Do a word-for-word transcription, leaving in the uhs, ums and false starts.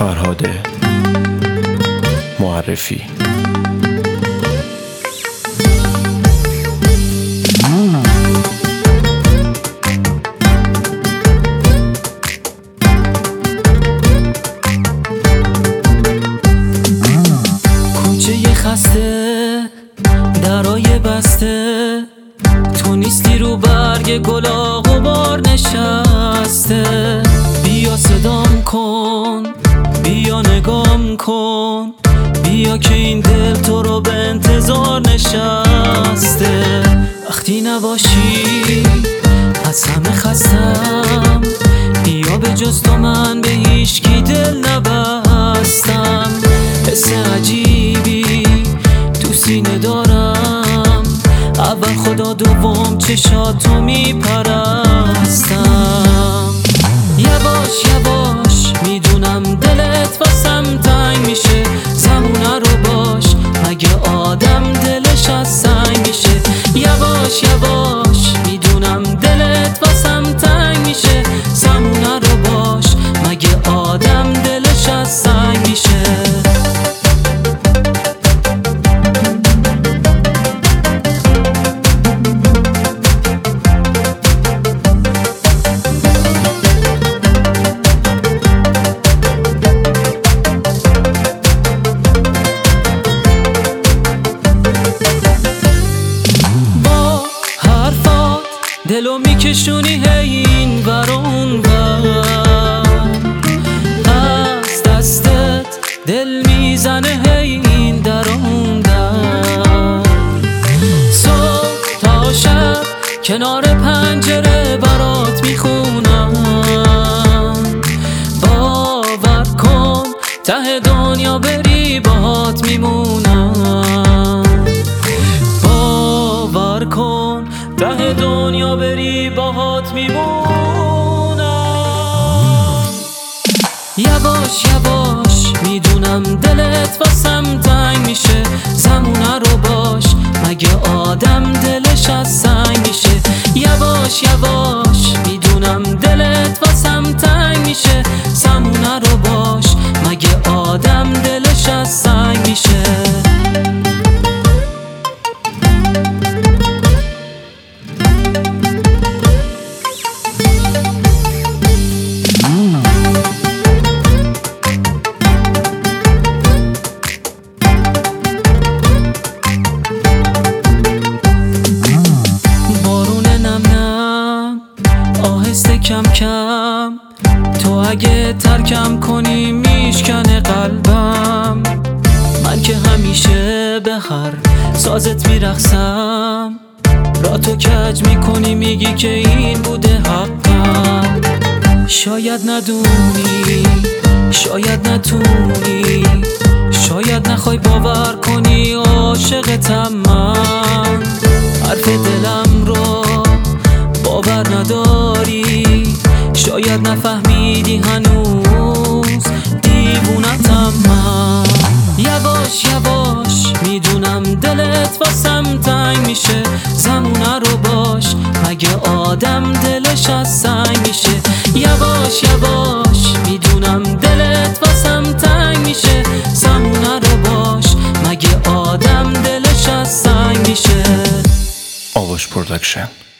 فرهاد معرفی. کوچه خسته درای بسته، تو نیستی رو برگ گلا غبار نشسته. بیا صدام کن، بیا نگام کن، بیا که این دل تو رو به انتظار نشسته. وقتی نباشی از همه خستم، بیا به جز تو من به هیچکی دل نبستم. حس عجیبی تو سینه دارم، اول خدا دوم چشاتو میپرستم. یواش یواش میدونم دلت واسم تنگ میشه، زمونه رو باش مگه آدم دلش از سنگ میشه. یواش یواش میدونم دلت واسم تنگ میشه، زمونه رو باش مگه آدم دلش از سنگ میشه. دلو میکشونی هی این ور اون ور، از دستت دل میزنه هی این در اون در. صبح تا شب کنار پنجره برات میخونم، باور کن ته دنیا بری باهات میمونم. باور کن ته دنیا بری باهات میمونم. یواش یواش میدونم دلت واسم تنگ میشه، زمونه رو باش مگه آدم دلش از سنگ میشه. یواش یواش میدونم دلت واسم تنگ میشه، زمونه رو باش مگه آدم دلش از سنگ میشه. کم کم تو اگه ترکم کنی میشکنه قلبم. من که همیشه به هر سازت میرقصم، را تو کج میکنی میگی که این بوده حقم. شاید ندونی، شاید نتونی، شاید نخوای باور کنی عاشقتم من. حرف دلم رو باور نداری، شاید نفهمیدی هنوز دیوونتم من. یواش یواش میدونم دلت واسم تنگ میشه، زمونه رو باش مگه آدم دلش از سنگ میشه. یواش یواش میدونم دلت واسم تنگ میشه، زمونه رو باش مگه آدم دلش از سنگ میشه. آواش پروداکشن.